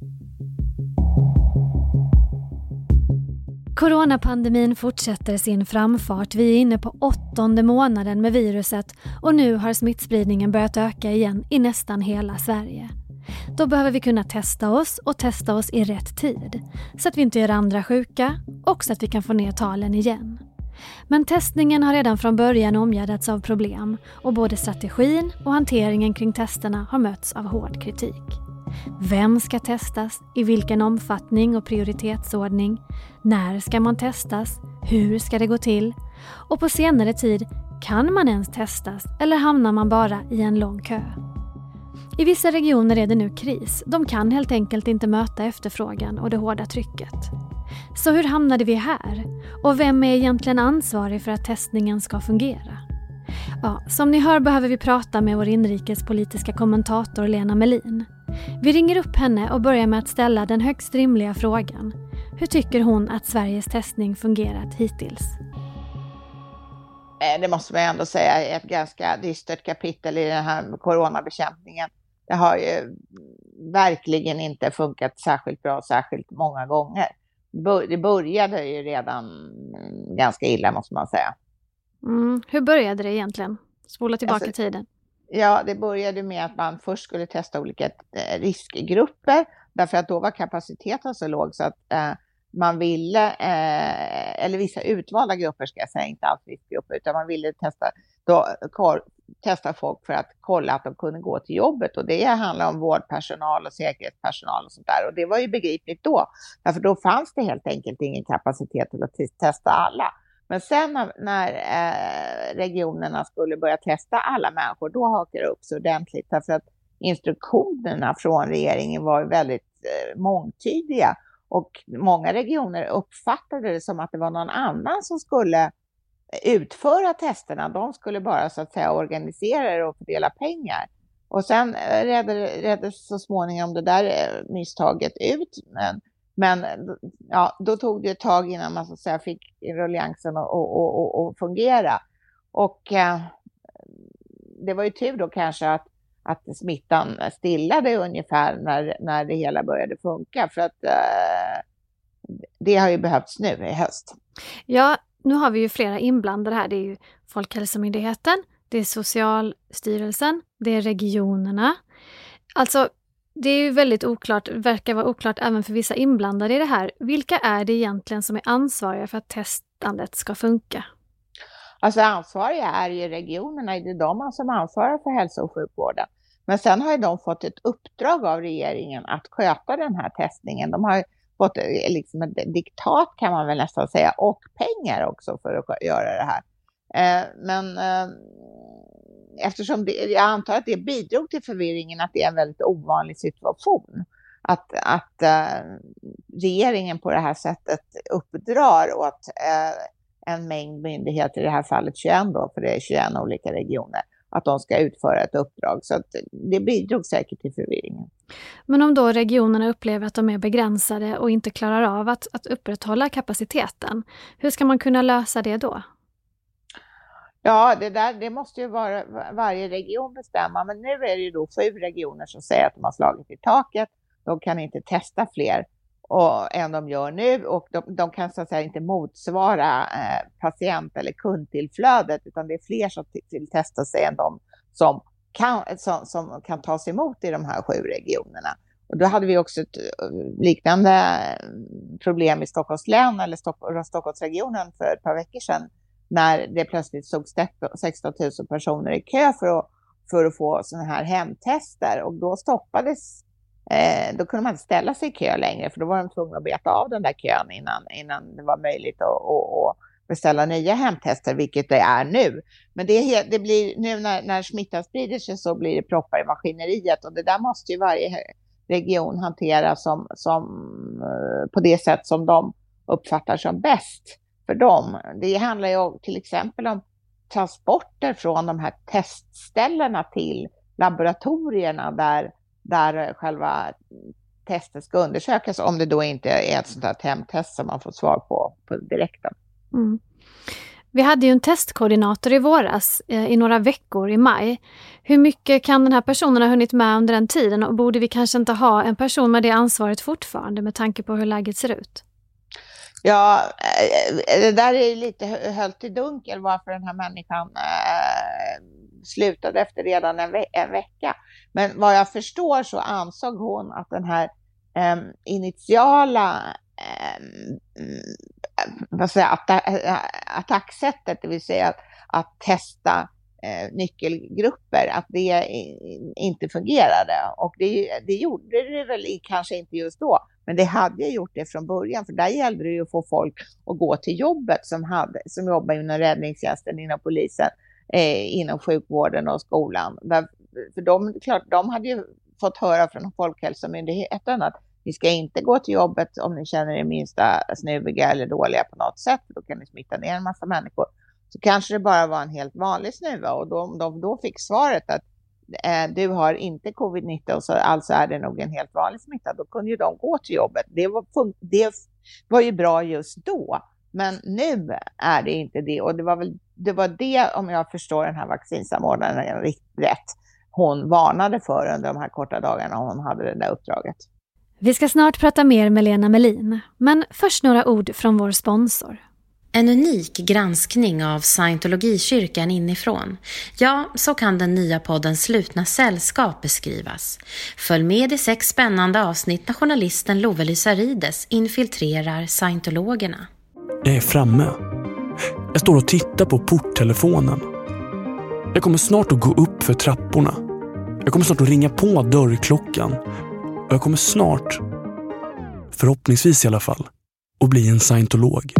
Coronapandemin fortsätter sin framfart. Vi är inne på 8:e månaden med viruset och nu har smittspridningen börjat öka igen i nästan hela Sverige. Då behöver vi kunna testa oss och testa oss i rätt tid så att vi inte gör andra sjuka och så att vi kan få ner talen igen. Men testningen har redan från början omgärdats av problem och både strategin och hanteringen kring testerna har mötts av hård kritik. Vem ska testas? I vilken omfattning och prioritetsordning? När ska man testas? Hur ska det gå till? Och på senare tid, kan man ens testas eller hamnar man bara i en lång kö? I vissa regioner är det nu kris. De kan helt enkelt inte möta efterfrågan och det hårda trycket. Så hur hamnade vi här? Och vem är egentligen ansvarig för att testningen ska fungera? Ja, som ni hör behöver vi prata med vår inrikespolitiska kommentator Lena Melin. Vi ringer upp henne och börjar med att ställa den högst rimliga frågan. Hur tycker hon att Sveriges testning fungerat hittills? Det måste man ändå säga är ett ganska dystert kapitel i den här coronabekämpningen. Det har ju verkligen inte funkat särskilt bra, särskilt många gånger. Det började ju redan ganska illa, måste man säga. Hur började det egentligen? Spola tillbaka tiden. Ja, det började med att man först skulle testa olika riskgrupper. Därför att då var kapaciteten så låg så att man ville, eller vissa utvalda grupper ska jag säga, inte alls riskgrupper, utan man ville testa folk för att kolla att de kunde gå till jobbet. Och det handlar om vårdpersonal och säkerhetspersonal och sånt där. Och det var ju begripligt då. Därför då fanns det helt enkelt ingen kapacitet till att testa alla. Men sen när regionerna skulle börja testa alla människor, då hakade det upp så ordentligt. Därför att instruktionerna från regeringen var väldigt mångtydiga. Och många regioner uppfattade det som att det var någon annan som skulle utföra testerna. De skulle bara så att säga organisera det och fördela pengar. Och sen reddes så småningom det där misstaget ut. Men ja, då tog det ett tag innan man så att säga fick rulliansen att fungera. Och det var ju tur då kanske att smittan stillade ungefär när det hela började funka. För att det har ju behövts nu i höst. Ja, nu har vi ju flera inblandade här. Det är ju Folkhälsomyndigheten, det är Socialstyrelsen, det är regionerna. Alltså, det är ju väldigt oklart, verkar vara oklart även för vissa inblandade i det här. Vilka är det egentligen som är ansvariga för att testandet ska funka? Alltså ansvariga är ju regionerna, det är de som ansvarar för hälso- och sjukvården. Men sen har ju de fått ett uppdrag av regeringen att sköta den här testningen. De har ju fått liksom ett diktat kan man väl nästan säga, och pengar också för att göra det här. Men eftersom jag antar att det bidrog till förvirringen, att det är en väldigt ovanlig situation. Att regeringen på det här sättet uppdrar åt en mängd myndigheter, i det här fallet 21 då, för det är 21 olika regioner, att de ska utföra ett uppdrag. Så att det bidrog säkert till förvirringen. Men om då regionerna upplever att de är begränsade och inte klarar av att upprätthålla kapaciteten, hur ska man kunna lösa det då? Ja, det måste ju varje region bestämma. Men nu är det ju då 7 regioner som säger att de har slagit i taket. De kan inte testa fler än de gör nu. Och de kan så att säga inte motsvara patient- eller kundtillflödet. Utan det är fler som vill testa sig än de som kan tas emot i de här 7 regionerna. Och då hade vi också ett liknande problem i Stockholms län eller Stockholmsregionen för ett par veckor sedan. När det plötsligt stod 16 000 personer i kö för att få sådana här hemtester. Och då stoppades, då kunde man inte ställa sig i kö längre. För då var de tvungna att beta av den där kön innan det var möjligt att beställa nya hemtester, vilket det är nu. Men det blir nu när smittan sprider sig så blir det proppar i maskineriet. Och det där måste ju varje region hantera som på det sätt som de uppfattar som bäst för dem. Det handlar ju till exempel om transporter från de här testställena till laboratorierna där själva testet ska undersökas, om det då inte är ett sånt här hemtest som man får svar på direkten. Vi hade ju en testkoordinator i våras i några veckor i maj. Hur mycket kan den här personen ha hunnit med under den tiden och borde vi kanske inte ha en person med det ansvaret fortfarande med tanke på hur läget ser ut? Ja, det där är lite höljt i dunkel varför den här människan slutade efter redan en vecka. Men vad jag förstår så ansåg hon att den här initiala attacksättet, det vill säga att testa nyckelgrupper, att det inte fungerade. Och det gjorde det väl kanske inte just då, men det hade gjort det från början, för där gällde det ju att få folk att gå till jobbet som jobbar inom räddningstjänsten, inom polisen, inom sjukvården och skolan. För de hade ju fått höra från Folkhälsomyndigheten att ni ska inte gå till jobbet om ni känner er minsta snuviga eller dåliga på något sätt, för då kan ni smitta ner en massa människor. Så kanske det bara var en helt vanlig snuva, och då fick svaret att du har inte covid-19, så alltså är det nog en helt vanlig smitta. Då kunde ju de gå till jobbet. Det var ju bra just då, men nu är det inte det. Och det var det, om jag förstår den här vaccinsamordnaren rätt, hon varnade för under de här korta dagarna hon hade det där uppdraget. Vi ska snart prata mer med Lena Melin, men först några ord från vår sponsor. En unik granskning av Scientologikyrkan inifrån. Ja, så kan den nya podden Slutna sällskap beskrivas. Följ med i 6 spännande avsnitt när journalisten Love Lysarides infiltrerar scientologerna. Jag är framme. Jag står och tittar på porttelefonen. Jag kommer snart att gå upp för trapporna. Jag kommer snart att ringa på dörrklockan. Och jag kommer snart, förhoppningsvis i alla fall, att bli en scientolog.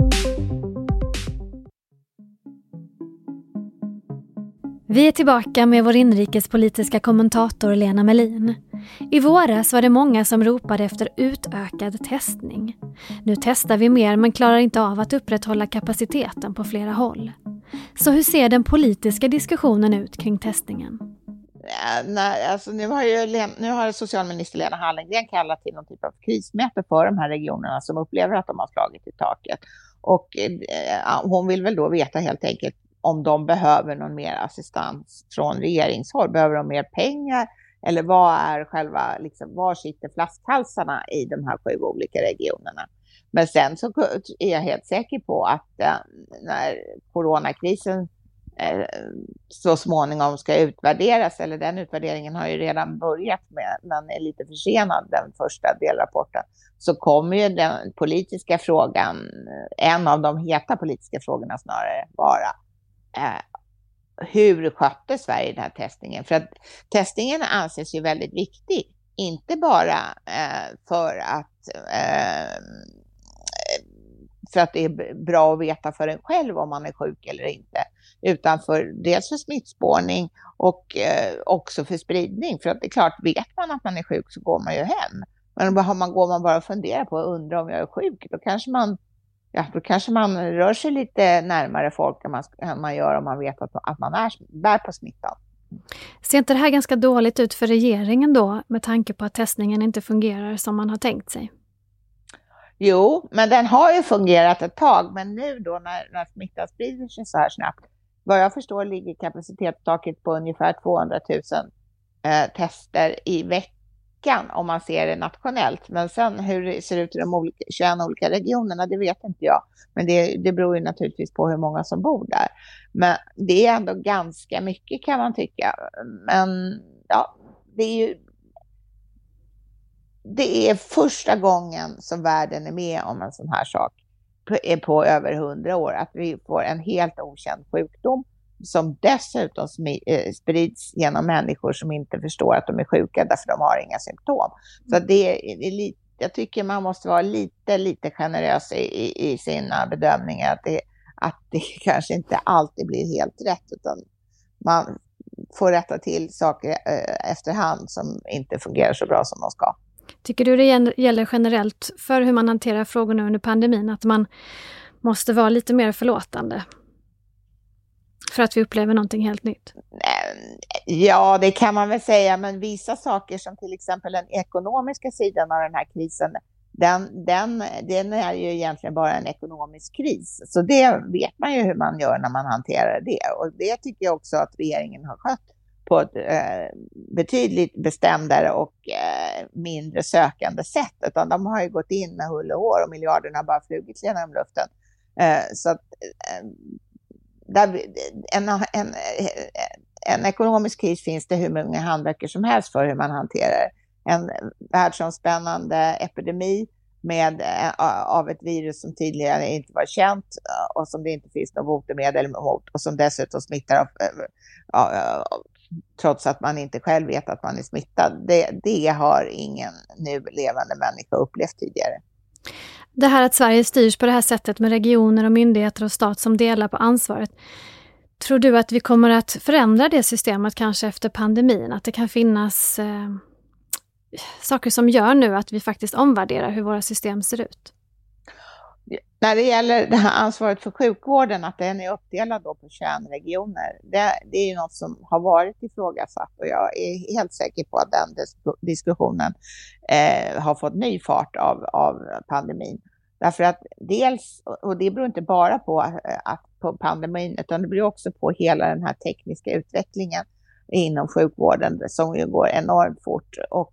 Vi är tillbaka med vår inrikespolitiska kommentator Lena Melin. I våras var det många som ropade efter utökad testning. Nu testar vi mer men klarar inte av att upprätthålla kapaciteten på flera håll. Så hur ser den politiska diskussionen ut kring testningen? Nej, alltså nu har socialminister Lena Hallengren kallat till någon typ av krismöte för de här regionerna som upplever att de har slagit i taket. Och hon vill väl då veta helt enkelt om de behöver någon mer assistans från regeringshåll. Behöver de mer pengar? Eller var sitter flaskhalsarna i de här 7 olika regionerna? Men sen så är jag helt säker på att när coronakrisen så småningom ska utvärderas, eller den utvärderingen har ju redan börjat med, men är lite försenad, den första delrapporten, så kommer ju den politiska frågan, en av de heta politiska frågorna snarare, vara hur skötte Sverige den här testningen? För att testningen anses ju väldigt viktig, inte bara för att det är bra att veta för en själv om man är sjuk eller inte, utan dels för smittspårning och också för spridning. För att det är klart, vet man att man är sjuk så går man ju hem. Men går man bara och funderar på och undrar om jag är sjuk, då kanske man rör sig lite närmare folk än man gör om man vet att man bär på smittan. Ser inte det här ganska dåligt ut för regeringen då, med tanke på att testningen inte fungerar som man har tänkt sig? Jo, men den har ju fungerat ett tag, men nu då när smittan sprider sig så här snabbt, vad jag förstår ligger kapacitetstaket på ungefär 200 000 tester i veckan om man ser det nationellt. Men sen hur det ser ut i de 21 olika regionerna, det vet inte jag. Men det beror ju naturligtvis på hur många som bor där. Men det är ändå ganska mycket, kan man tycka. Men ja, det är första gången som världen är med om en sån här sak på över 100 år. Att vi får en helt okänd sjukdom som dessutom sprids genom människor som inte förstår att de är sjuka därför de har inga symptom. Så jag tycker man måste vara lite generös i sina bedömningar. Att det kanske inte alltid blir helt rätt, utan man får rätta till saker efterhand som inte fungerar så bra som de ska. Tycker du det gäller generellt för hur man hanterar frågorna under pandemin, att man måste vara lite mer förlåtande för att vi upplever någonting helt nytt? Ja, det kan man väl säga, men vissa saker som till exempel den ekonomiska sidan av den här krisen, den är ju egentligen bara en ekonomisk kris. Så det vet man ju hur man gör när man hanterar det. Och det tycker jag också att regeringen har skött på ett betydligt bestämdare och mindre sökande sätt. Utan de har ju gått in med hull och hår och miljarderna har bara flugit genom luften. Så att en ekonomisk kris finns det hur många handböcker som helst för hur man hanterar en världsomspännande epidemi av ett virus som tidigare inte var känt och som det inte finns något botemedel mot och som dessutom smittar trots att man inte själv vet att man är smittad. Det har ingen nu levande människa upplevt tidigare. Det här att Sverige styrs på det här sättet med regioner och myndigheter och stat som delar på ansvaret. Tror du att vi kommer att förändra det systemet kanske efter pandemin? Att det kan finnas saker som gör nu att vi faktiskt omvärderar hur våra system ser ut? När det gäller det här ansvaret för sjukvården, att den är uppdelad då på 21 regioner, det är ju något som har varit ifrågasatt och jag är helt säker på att den diskussionen har fått ny fart av pandemin. Därför att dels, och det beror inte bara på pandemin utan det beror också på hela den här tekniska utvecklingen inom sjukvården som ju går enormt fort och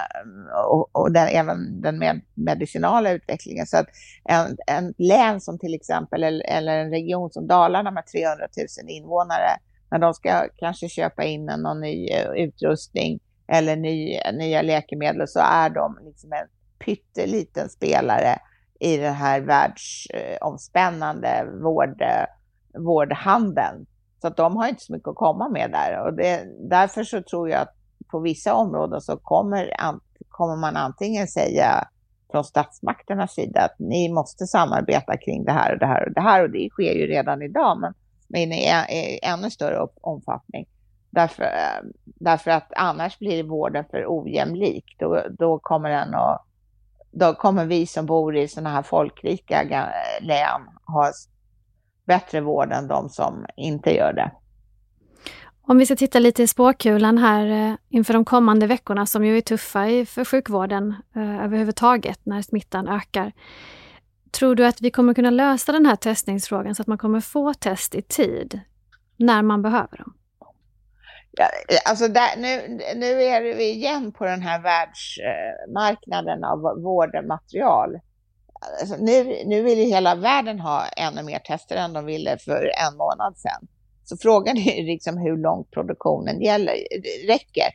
även den medicinala utvecklingen. Så att en län som till exempel eller en region som Dalarna med 300 000 invånare, när de ska kanske köpa in någon ny utrustning eller nya läkemedel, så är de liksom en pytteliten spelare i den här världsomspännande vårdhandeln. Så att de har inte så mycket att komma med där. Och därför så tror jag att på vissa områden så kommer man antingen säga från statsmakternas sida att ni måste samarbeta kring det här och det här och det här. Och det sker ju redan idag, men i ännu större omfattning. Därför att annars blir vården för ojämlik. Då kommer vi som bor i sådana här folkrika län ha bättre vård än de som inte gör det. Om vi ska titta lite i spåkulan här inför de kommande veckorna som ju är tuffa för sjukvården överhuvudtaget när smittan ökar. Tror du att vi kommer kunna lösa den här testningsfrågan så att man kommer få test i tid när man behöver dem? Ja, alltså nu är vi igen på den här världsmarknaden av vårdmaterial. Alltså nu vill ju hela världen ha ännu mer tester än de ville för en månad sedan. Så frågan är liksom hur långt produktionen räcker.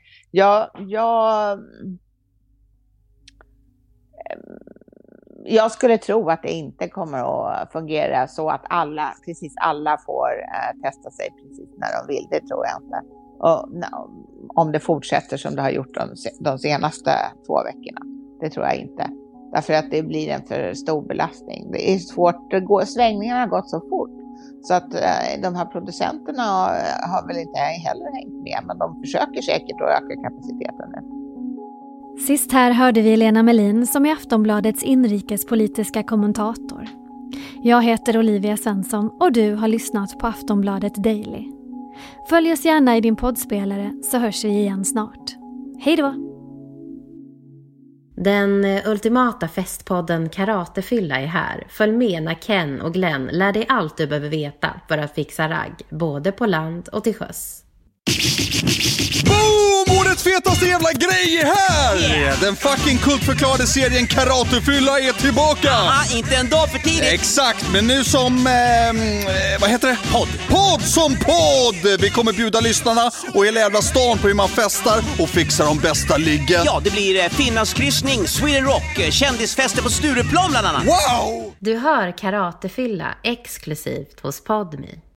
Jag skulle tro att det inte kommer att fungera så att precis alla får testa sig precis när de vill. Det tror jag inte. Och, om det fortsätter som det har gjort de senaste 2 veckorna. Det tror jag inte. Därför att det blir en för stor belastning. Det är svårt, svängningarna har gått så fort. Så att de här producenterna har väl inte heller hängt med. Men de försöker säkert att öka kapaciteten nu. Sist här hörde vi Lena Melin som är Aftonbladets inrikespolitiska kommentator. Jag heter Olivia Svensson och du har lyssnat på Aftonbladet Daily. Följ oss gärna i din poddspelare så hörs vi igen snart. Hej då! Den ultimata festpodden Karatefylla är här. Följ med när Ken och Glenn lär dig allt du behöver veta för att fixa ragg, både på land och till sjöss. Boom! Årets fetaste jävla grej är här! Yeah. Den fucking kultförklarade serien Karatefylla är tillbaka! Aha, inte en dag för tidigt! Exakt, men nu som... vad heter det? Podd som podd! Vi kommer bjuda lyssnarna och hela jävla stan på hur man festar och fixar de bästa liggen. Ja, det blir Finlandskryssning, Sweden Rock, kändisfester på Stureplan bland annat. Wow! Du hör Karatefylla exklusivt hos Podme.